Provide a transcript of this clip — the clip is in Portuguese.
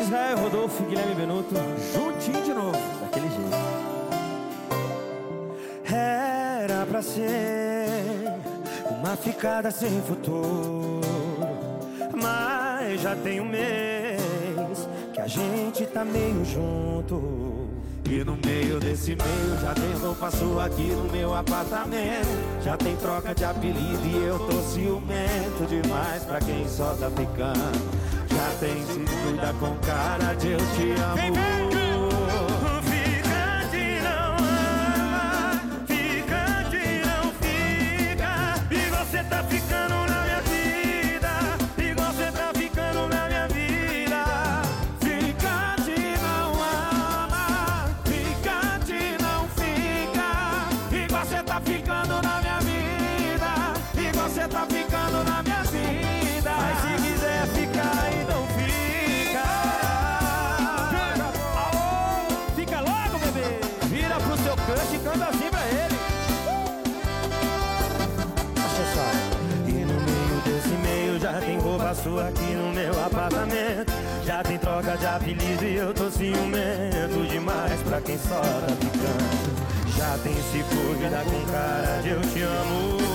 Israel, Rodolfo, Guilherme Benuto, juntinho de novo, daquele jeito. Era pra ser uma ficada sem futuro, mas já tem um mês que a gente tá meio junto. E no meio desse meio já tem roupa sua aqui no meu apartamento. Já tem troca de apelido e eu tô ciumento demais pra quem só tá ficando. Já tem se cuida com cara de eu te amo. Fica de não ama, fica de não fica. E você tá ficando na minha vida, e você tá ficando na minha vida. Fica de não ama, fica de não fica. E você tá ficando na minha vida, e você tá ficando na minha vida. Mas se quiser ficar e não fica, fica logo, bebê. Vira pro seu crush e canta assim pra ele. E no meio desse meio já tem roupa sua aqui no meu apartamento. Já tem troca de apelido e eu tô ciumento demais pra quem só tá ficando. Já tem se cuida com cara de eu te amo.